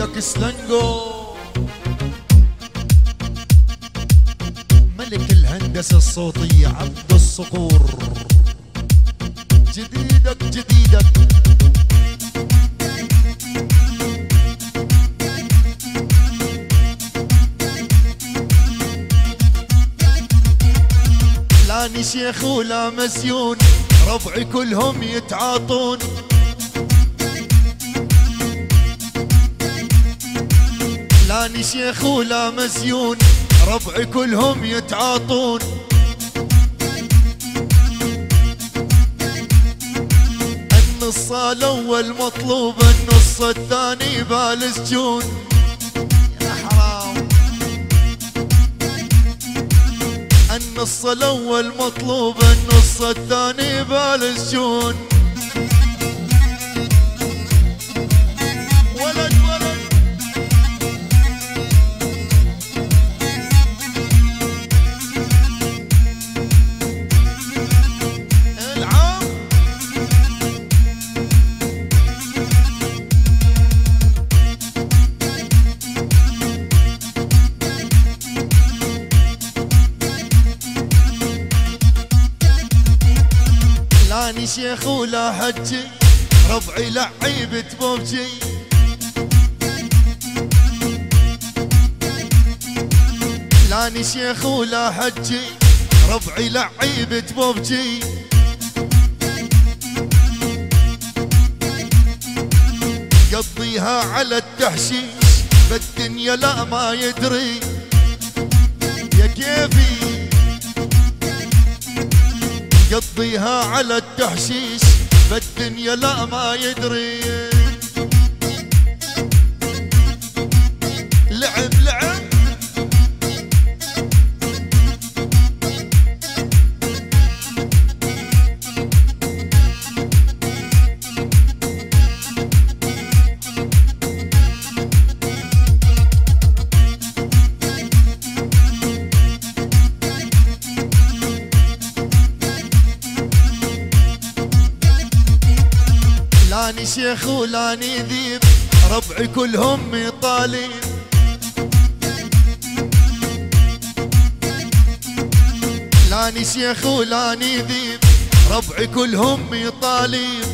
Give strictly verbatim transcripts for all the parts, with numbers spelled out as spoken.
جديدك سلنجو ملك الهندسة الصوتية عبد الصقور. جديدك جديدك لاني شيخ ولا مسيون ربعي كلهم يتعاطون. لاني شيخ ولا مسيون ربعي كلهم يتعاطون. النص الاول مطلوب النص الثاني بالسجون. يا حرام النص الاول مطلوب النص الثاني بالسجون. ولد ولد العام لاني شيخ ولا حجي ربعي لعيبة بوبجي. لاني شيخ ولا حجي ربعي لعيبة بوبجي. قضيها على التحشيش بالدنيا لا ما يدري. يا كيفي قضيها على التحشيش بالدنيا لا ما يدري. لعب لعب لاني شيخ ولاني ذيب ربعي كلهم مطالب. لاني شيخ ولاني ذيب ربعي كلهم مطالب.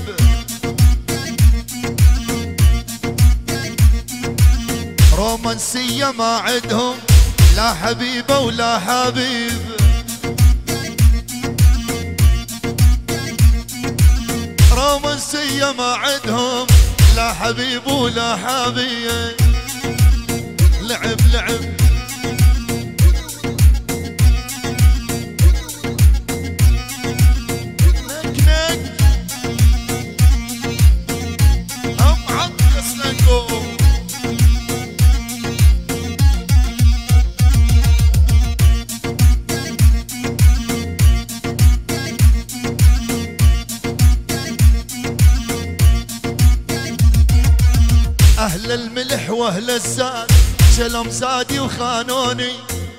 رومانسية ما عندهم لا حبيبة ولا حبيب. رومانسية ما عندهم لا حبيب ولا حبيب. لعب لعب نك نك هم عط يسلقوا. أهل الملح وأهل الزاد شلم زادي وخانوني.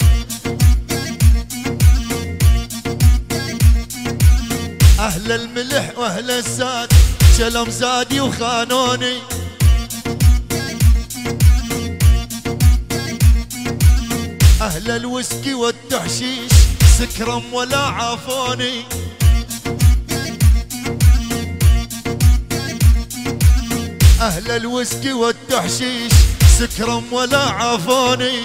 أهل الملح وأهل الزاد شلم زادي وخانوني. أهل الويسكي والتحشيش سكرم ولا عافوني. أهل الويسكي والتحشيش سكرم ولا عافوني.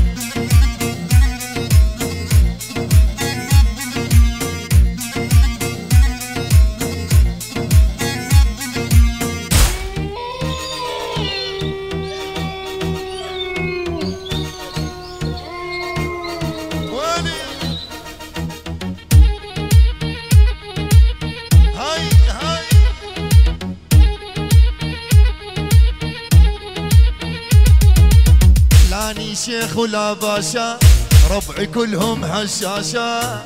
لاني شيخ ولا باشا ربعي كلهم حشاشة.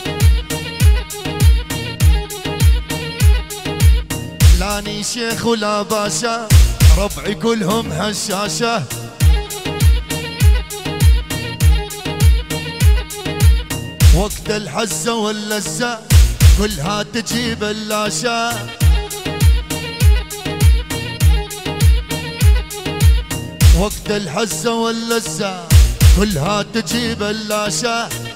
لاني شيخ ولا باشا ربعي كلهم حشاشة. وقت الحزة واللزة كلها تجيب اللاشة. وقت الحزة واللذة كلها تجيب اللاشة.